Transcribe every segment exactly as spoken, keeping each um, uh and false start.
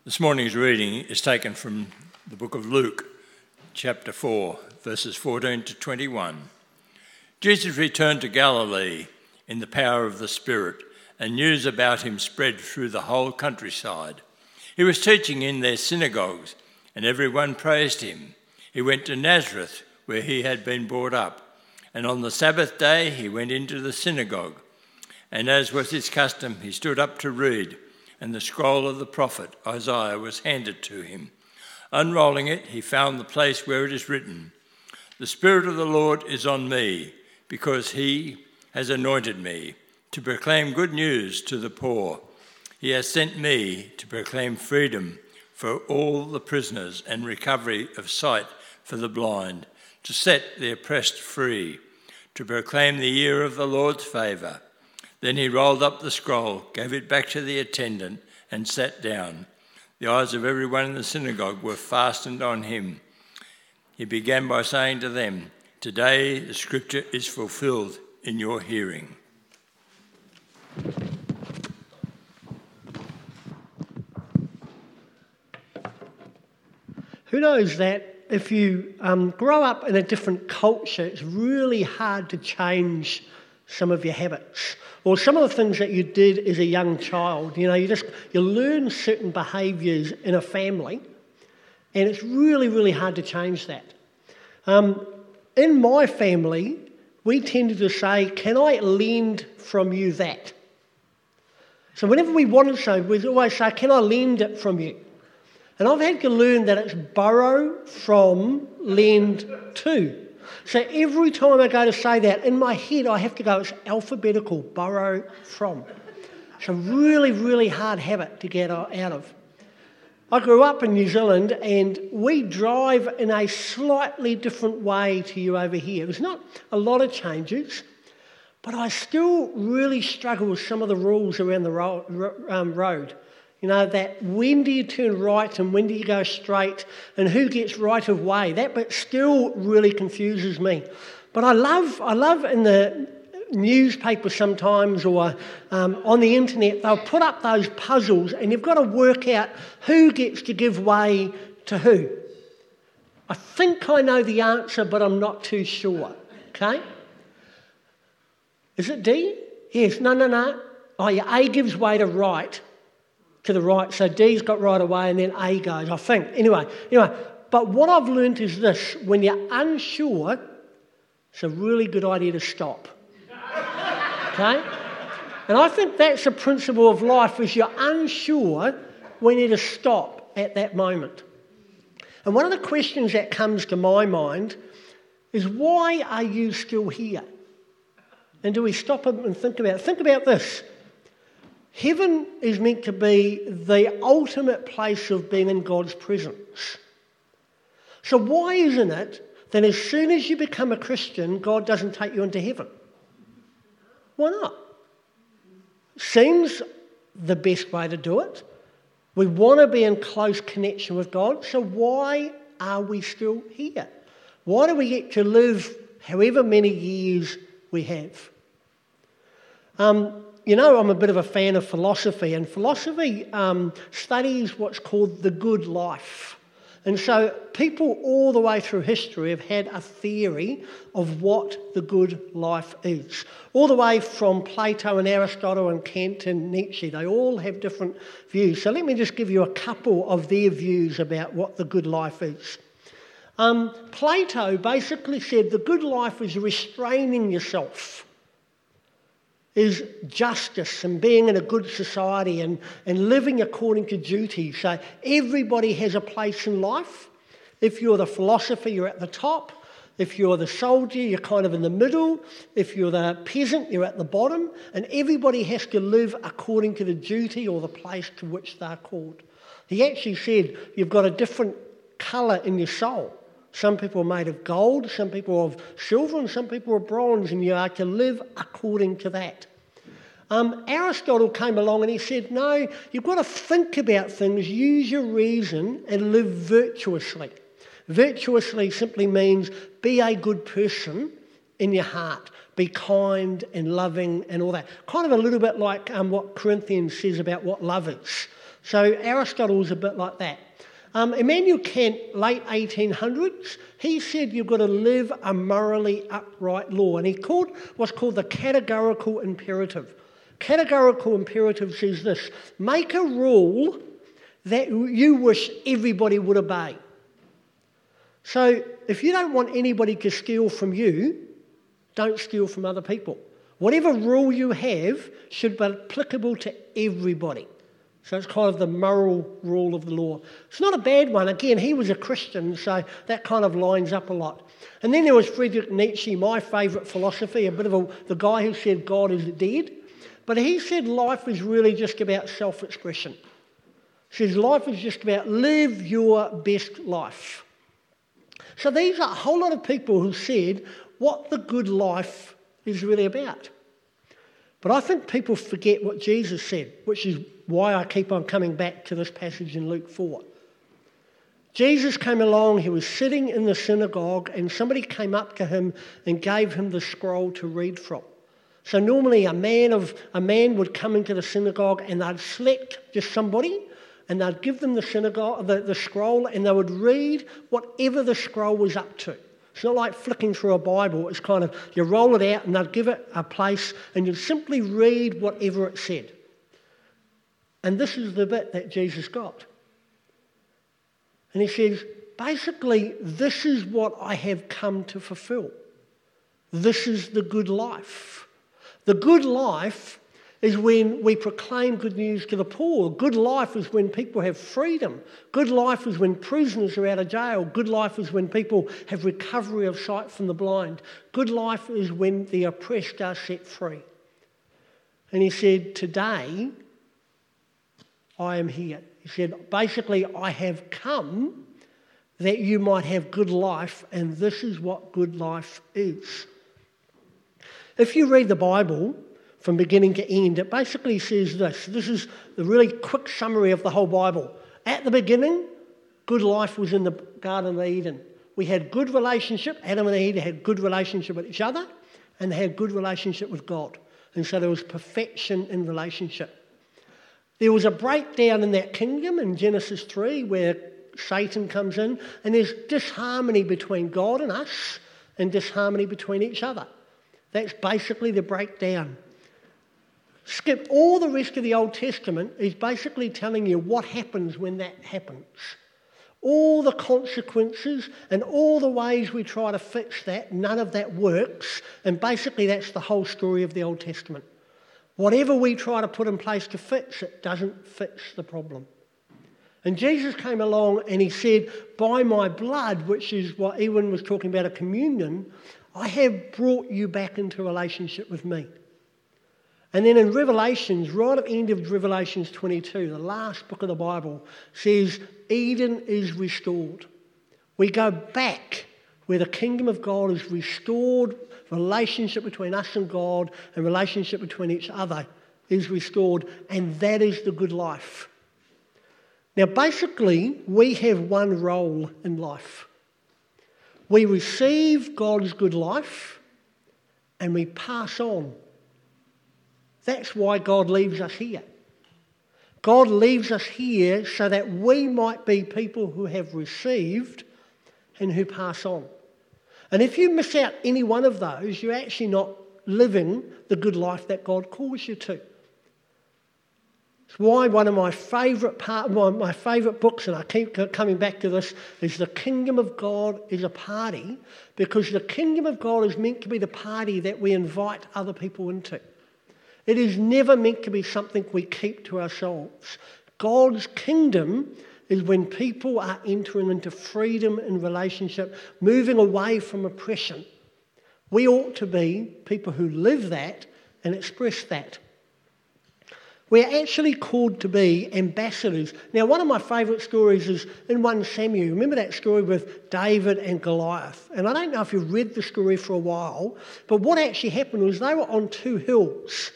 This morning's reading is taken from the book of Luke, chapter four, verses fourteen to twenty-one. Jesus returned to Galilee in the power of the Spirit, and news about him spread through the whole countryside. He was teaching in their synagogues, and everyone praised him. He went to Nazareth, where he had been brought up, and on the Sabbath day he went into the synagogue. And as was his custom, he stood up to read, and the scroll of the prophet Isaiah was handed to him. Unrolling it, he found the place where it is written, "The Spirit of the Lord is on me, because he has anointed me to proclaim good news to the poor. He has sent me to proclaim freedom for all the prisoners and recovery of sight for the blind, to set the oppressed free, to proclaim the year of the Lord's favour." Then he rolled up the scroll, gave it back to the attendant, and sat down. The eyes of everyone in the synagogue were fastened on him. He began by saying to them, "Today the scripture is fulfilled in your hearing." Who knows that if you um, grow up in a different culture, it's really hard to change some of your habits or some of the things that you did as a young child. You know, you just you learn certain behaviours in a family, and it's really, really hard to change that. Um, in my family, we tended to say, "Can I lend from you that?" So whenever we wanted something, we'd always say, "Can I lend it from you?" And I've had to learn that it's borrow from, lend to. So every time I go to say that, in my head I have to go, it's alphabetical, borrow from. It's a really, really hard habit to get out of. I grew up in New Zealand, and we drive in a slightly different way to you over here. There's not a lot of changes, but I still really struggle with some of the rules around the ro- um, road. You know, that when do you turn right and when do you go straight and who gets right of way. That bit still really confuses me. But I love, I love in the newspaper sometimes or um, on the internet, they'll put up those puzzles and you've got to work out who gets to give way to who. I think I know the answer, but I'm not too sure. Okay? Is it D? Yes. No, no, no. Oh, yeah, A gives way to right. To the right, so D's got right away and then A goes, I think. Anyway, anyway, but what I've learned is this: when you're unsure, it's a really good idea to stop. Okay? And I think that's the principle of life: is you're unsure, we need to stop at that moment. And one of the questions that comes to my mind is, why are you still here? And do we stop and think about it? Think about this. Heaven is meant to be the ultimate place of being in God's presence. So why isn't it that as soon as you become a Christian, God doesn't take you into heaven? Why not? Seems the best way to do it. We want to be in close connection with God, so why are we still here? Why do we get to live however many years we have? Um... You know, I'm a bit of a fan of philosophy, and philosophy um, studies what's called the good life. And so people all the way through history have had a theory of what the good life is. All the way from Plato and Aristotle and Kant and Nietzsche, they all have different views. So let me just give you a couple of their views about what the good life is. Um, Plato basically said the good life is restraining yourself, is justice and being in a good society and, and living according to duty. So everybody has a place in life. If you're the philosopher, you're at the top. If you're the soldier, you're kind of in the middle. If you're the peasant, you're at the bottom. And everybody has to live according to the duty or the place to which they're called. He actually said you've got a different colour in your soul. Some people are made of gold, some people are of silver, and some people are bronze, and you are to live according to that. Um, Aristotle came along and he said, no, you've got to think about things, use your reason, and live virtuously. Virtuously simply means be a good person in your heart. Be kind and loving and all that. Kind of a little bit like um, what Corinthians says about what love is. So Aristotle was a bit like that. Um, Immanuel Kant, late eighteen hundreds, he said you've got to live a morally upright law. And he called what's called the categorical imperative. Categorical imperative says this: make a rule that you wish everybody would obey. So if you don't want anybody to steal from you, don't steal from other people. Whatever rule you have should be applicable to everybody. So it's kind of the moral rule of the law. It's not a bad one. Again, he was a Christian, so that kind of lines up a lot. And then there was Friedrich Nietzsche, my favourite philosophy, a bit of a, the guy who said God is dead. But he said life is really just about self-expression. He says life is just about live your best life. So these are a whole lot of people who said what the good life is really about. But I think people forget what Jesus said, which is why I keep on coming back to this passage in Luke four. Jesus came along, he was sitting in the synagogue, and somebody came up to him and gave him the scroll to read from. So normally a man of a man would come into the synagogue and they'd select just somebody and they'd give them the synagogue the, the scroll, and they would read whatever the scroll was up to. It's not like flicking through a Bible. It's kind of, you roll it out and they'd give it a place and you'd simply read whatever it said. And this is the bit that Jesus got. And he says, basically, this is what I have come to fulfill. This is the good life. The good life is when we proclaim good news to the poor. Good life is when people have freedom. Good life is when prisoners are out of jail. Good life is when people have recovery of sight from the blind. Good life is when the oppressed are set free. And he said, today, I am here. He said, basically, I have come that you might have good life, and this is what good life is. If you read the Bible from beginning to end, it basically says this. This is the really quick summary of the whole Bible. At the beginning, good life was in the Garden of Eden. We had good relationship. Adam and Eve had good relationship with each other, and they had good relationship with God. And so there was perfection in relationship. There was a breakdown in that kingdom in Genesis three where Satan comes in, and there's disharmony between God and us and disharmony between each other. That's basically the breakdown. Skip all the rest of the Old Testament is basically telling you what happens when that happens. All the consequences and all the ways we try to fix that, none of that works. And basically that's the whole story of the Old Testament. Whatever we try to put in place to fix it doesn't fix the problem. And Jesus came along and he said, by my blood, which is what Ewan was talking about, a communion, I have brought you back into relationship with me. And then in Revelations, right at the end of Revelations twenty-two, the last book of the Bible, says Eden is restored. We go back where the kingdom of God is restored, relationship between us and God and relationship between each other is restored, and that is the good life. Now basically, we have one role in life. We receive God's good life and we pass on. That's why God leaves us here. God leaves us here so that we might be people who have received and who pass on. And if you miss out any one of those, you're actually not living the good life that God calls you to. It's why one of my favourite part, my, my favourite books, and I keep coming back to this, is The Kingdom of God is a Party, because the Kingdom of God is meant to be the party that we invite other people into. It is never meant to be something we keep to ourselves. God's kingdom is when people are entering into freedom and relationship, moving away from oppression. We ought to be people who live that and express that. We're actually called to be ambassadors. Now, one of my favourite stories is in First Samuel. Remember that story with David and Goliath? And I don't know if you've read the story for a while, but what actually happened was they were on two hills.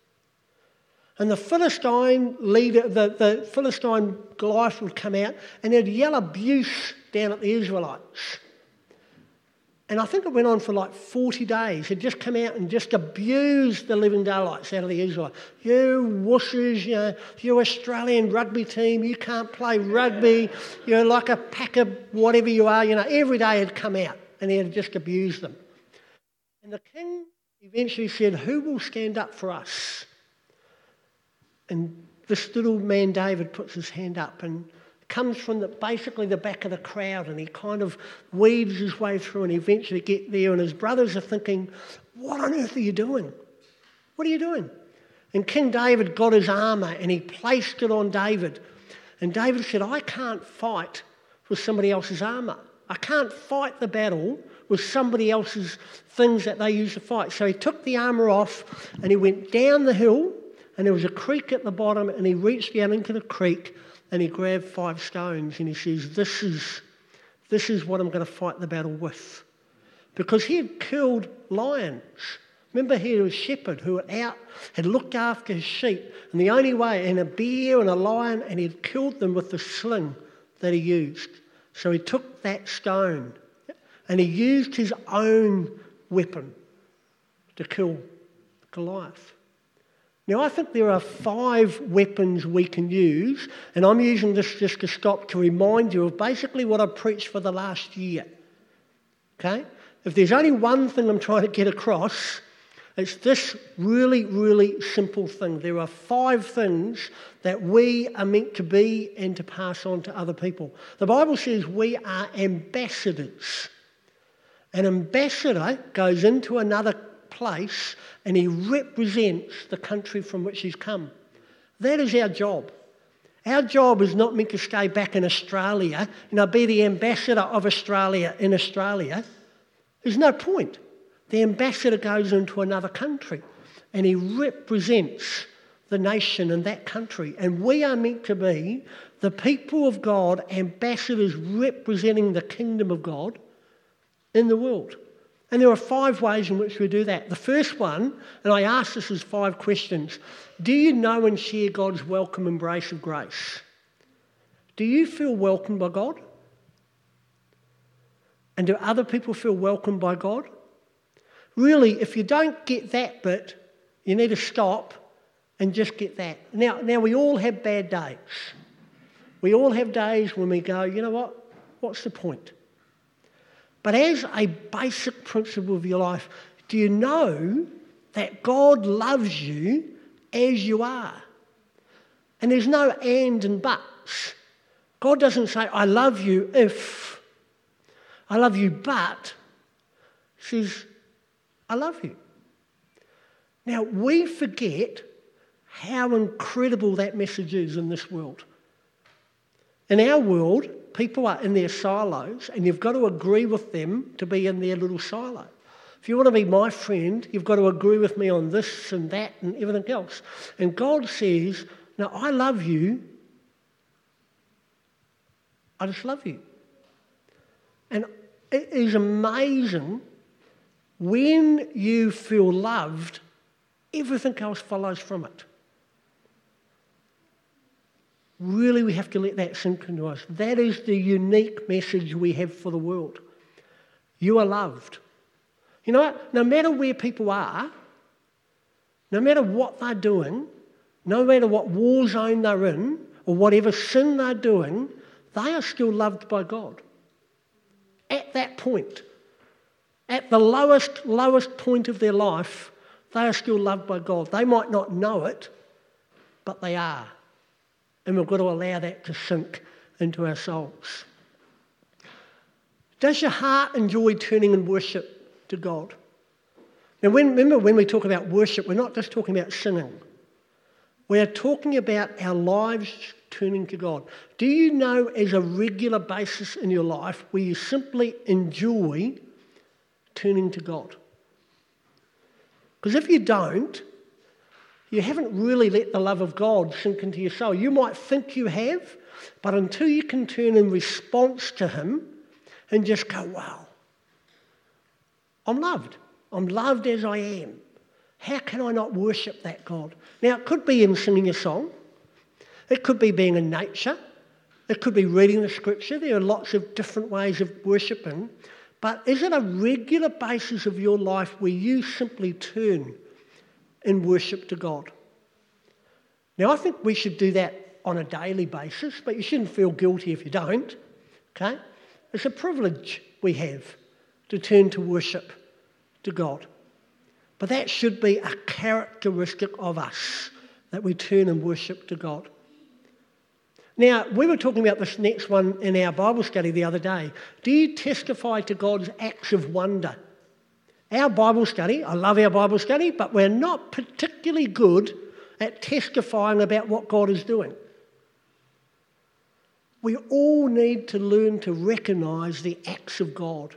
And the Philistine leader, the, the Philistine Goliath would come out and they'd yell abuse down at the Israelites. And I think it went on for like forty days. He'd just come out and just abused the living daylights out of the Israelites. You wusses, you know, you Australian rugby team, you can't play rugby, you're like a pack of whatever you are, you know, every day he'd come out and he had just abused them. And the king eventually said, who will stand up for us? And this little man David puts his hand up and comes from the, basically the back of the crowd, and he kind of weaves his way through and eventually get there, and his brothers are thinking, what on earth are you doing? What are you doing? And King David got his armour and he placed it on David. And David said, I can't fight with somebody else's armour. I can't fight the battle with somebody else's things that they use to fight. So he took the armour off and he went down the hill, and there was a creek at the bottom, and he reached down into the creek and he grabbed five stones and he says, this is, this is what I'm going to fight the battle with. Because he had killed lions. Remember, he was a shepherd who had, out, had looked after his sheep, and the only way, and a bear and a lion, and he had killed them with the sling that he used. So he took that stone and he used his own weapon to kill Goliath. Now, I think there are five weapons we can use, and I'm using this just to stop to remind you of basically what I've preached for the last year. Okay? If there's only one thing I'm trying to get across, it's this really, really simple thing. There are five things that we are meant to be and to pass on to other people. The Bible says we are ambassadors. An ambassador goes into another place and he represents the country from which he's come. That is our job. Our job is not meant to stay back in Australia, you know, be the ambassador of Australia in Australia. There's no point. The ambassador goes into another country and he represents the nation in that country. And we are meant to be the people of God, ambassadors representing the kingdom of God in the world. And there are five ways in which we do that. The first one, and I ask this as five questions, do you know and share God's welcome embrace of grace? Do you feel welcomed by God? And do other people feel welcomed by God? Really, if you don't get that bit, you need to stop and just get that. Now, now we all have bad days. We all have days when we go, you know what, what's the point? But as a basic principle of your life, do you know that God loves you as you are? And there's no and and buts. God doesn't say, I love you if, I love you but. He says, I love you. Now, we forget how incredible that message is in this world. In our world, people are in their silos and you've got to agree with them to be in their little silo. If you want to be my friend, you've got to agree with me on this and that and everything else. And God says, no, I love you. I just love you. And it is amazing when you feel loved, everything else follows from it. Really, we have to let that sink into us. That is the unique message we have for the world. You are loved. You know what? No matter where people are, no matter what they're doing, no matter what war zone they're in, or whatever sin they're doing, they are still loved by God. At that point, at the lowest, lowest point of their life, they are still loved by God. They might not know it, but they are. And we've got to allow that to sink into our souls. Does your heart enjoy turning in worship to God? Now, when, remember when we talk about worship, we're not just talking about singing. We're talking about our lives turning to God. Do you know as a regular basis in your life where you simply enjoy turning to God? Because if you don't, you haven't really let the love of God sink into your soul. You might think you have, but until you can turn in response to him and just go, wow, I'm loved. I'm loved as I am. How can I not worship that God? Now, it could be in singing a song. It could be being in nature. It could be reading the scripture. There are lots of different ways of worshipping. But is it a regular basis of your life where you simply turn in worship to God? Now, I think we should do that on a daily basis, but you shouldn't feel guilty if you don't, okay? It's a privilege we have to turn to worship to God. But that should be a characteristic of us, that we turn and worship to God. Now, we were talking about this next one in our Bible study the other day. Do you testify to God's acts of wonder? Our Bible study, I love our Bible study, but we're not particularly good at testifying about what God is doing. We all need to learn to recognise the acts of God.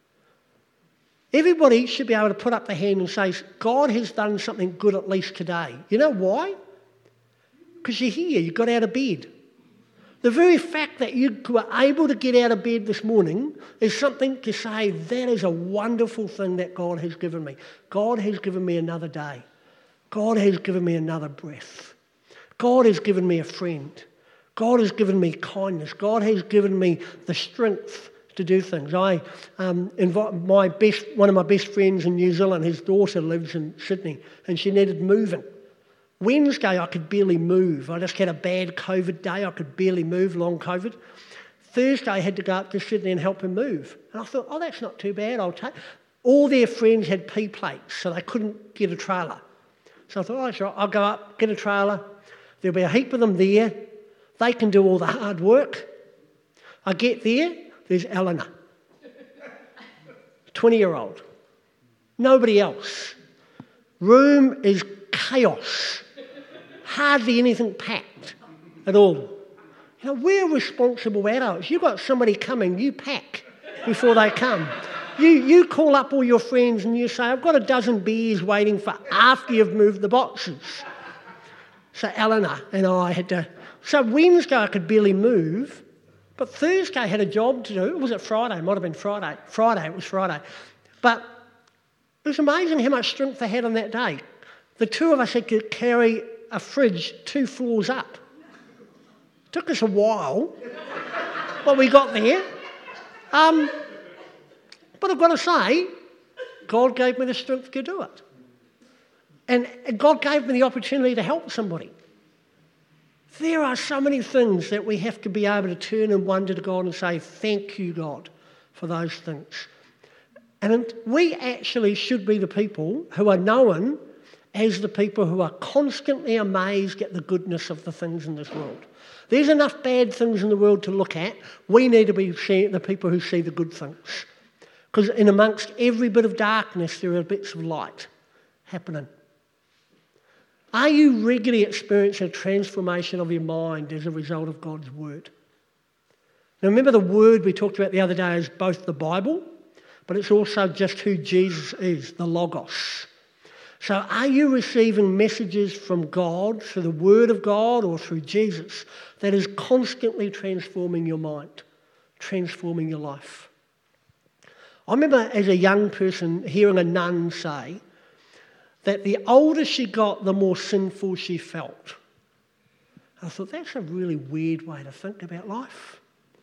Everybody should be able to put up their hand and say, God has done something good at least today. You know why? Because you're here, you got out of bed. The very fact that you were able to get out of bed this morning is something to say, that is a wonderful thing that God has given me. God has given me another day. God has given me another breath. God has given me a friend. God has given me kindness. God has given me the strength to do things. I um, invite my best, one of my best friends in New Zealand, his daughter lives in Sydney, and she needed moving. Wednesday I could barely move. I just had a bad COVID day. I could barely move, long COVID. Thursday I had to go up to Sydney and help her move. And I thought, oh, that's not too bad. I'll take. All their friends had P plates, so they couldn't get a trailer. So I thought, oh, that's right. I'll go up, get a trailer. There'll be a heap of them there. They can do all the hard work. I get there, there's Eleanor, twenty-year-old. Nobody else. Room is chaos. Hardly anything packed at all. You know, we're responsible adults. You've got somebody coming, you pack before they come. You, you call up all your friends and you say, I've got a dozen beers waiting for after you've moved the boxes. So Eleanor and I had to... So Wednesday I could barely move, but Thursday I had a job to do. Was it Friday? It might have been Friday. Friday, it was Friday. But it was amazing how much strength I had on that day. The two of us had to carry a fridge two floors up. It took us a while, but we got there. Um, but I've got to say, God gave me the strength to do it. And God gave me the opportunity to help somebody. There are so many things that we have to be able to turn and wonder to God and say, thank you, God, for those things. And we actually should be the people who are known as the people who are constantly amazed at the goodness of the things in this world. There's enough bad things in the world to look at. We need to be the people who see the good things. Because in amongst every bit of darkness, there are bits of light happening. Are you regularly experiencing a transformation of your mind as a result of God's word? Now remember, the word we talked about the other day is both the Bible, but it's also just who Jesus is, the Logos. So are you receiving messages from God through the word of God or through Jesus that is constantly transforming your mind, transforming your life? I remember as a young person hearing a nun say that the older she got, the more sinful she felt. I thought, that's a really weird way to think about life.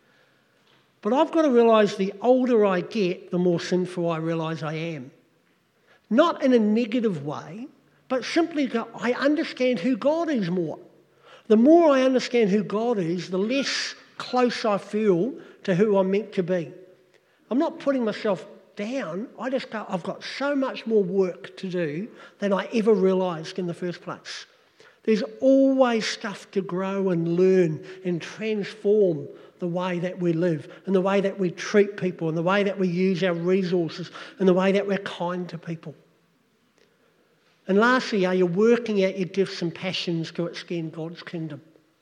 But I've got to realise the older I get, the more sinful I realise I am. Not in a negative way, but simply go, I understand who God is more. The more I understand who God is, the less close I feel to who I'm meant to be. I'm not putting myself down. I just go, I've got so much more work to do than I ever realised in the first place. There's always stuff to grow and learn and transform the way that we live and the way that we treat people and the way that we use our resources and the way that we're kind to people. And lastly, are you working out your gifts and passions to extend God's kingdom?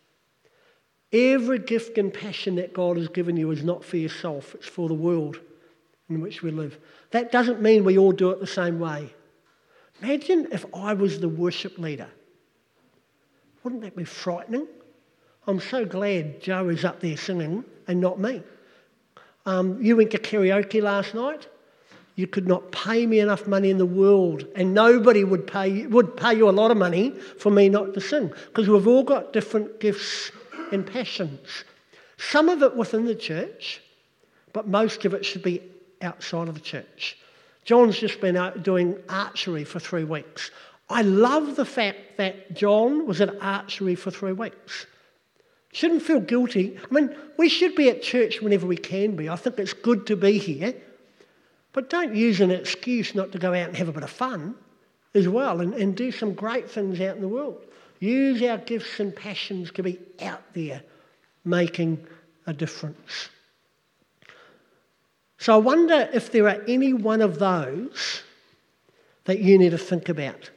Every gift and passion that God has given you is not for yourself, it's for the world in which we live. That doesn't mean we all do it the same way. Imagine if I was the worship leader. Wouldn't that be frightening? I'm so glad Joe is up there singing and not me. Um, you went to karaoke last night. You could not pay me enough money in the world, and nobody would pay would pay you a lot of money for me not to sing, because we've all got different gifts and passions. Some of it within the church, but most of it should be outside of the church. John's just been out doing archery for three weeks. I love the fact that John was at archery for three weeks. Shouldn't feel guilty. I mean, we should be at church whenever we can be. I think it's good to be here. But don't use an excuse not to go out and have a bit of fun as well and, and do some great things out in the world. Use our gifts and passions to be out there making a difference. So I wonder if there are any one of those that you need to think about.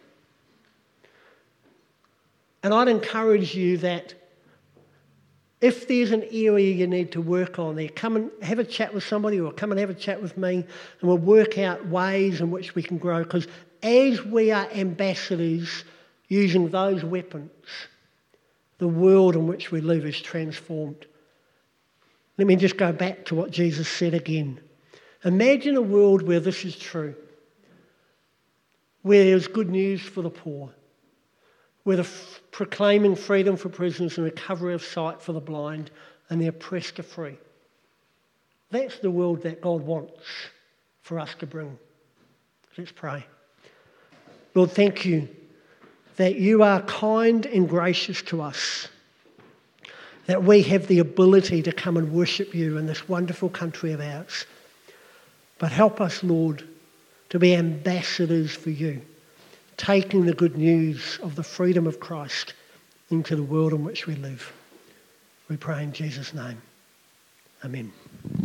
And I'd encourage you that if there's an area you need to work on there, come and have a chat with somebody or come and have a chat with me and we'll work out ways in which we can grow. Because as we are ambassadors using those weapons, the world in which we live is transformed. Let me just go back to what Jesus said again. Imagine a world where this is true, where there's good news for the poor, where the f- proclaiming freedom for prisoners and recovery of sight for the blind and the oppressed are free. That's the world that God wants for us to bring. Let's pray. Lord, thank you that you are kind and gracious to us, that we have the ability to come and worship you in this wonderful country of ours. But help us, Lord, to be ambassadors for you, taking the good news of the freedom of Christ into the world in which we live. We pray in Jesus' name. Amen.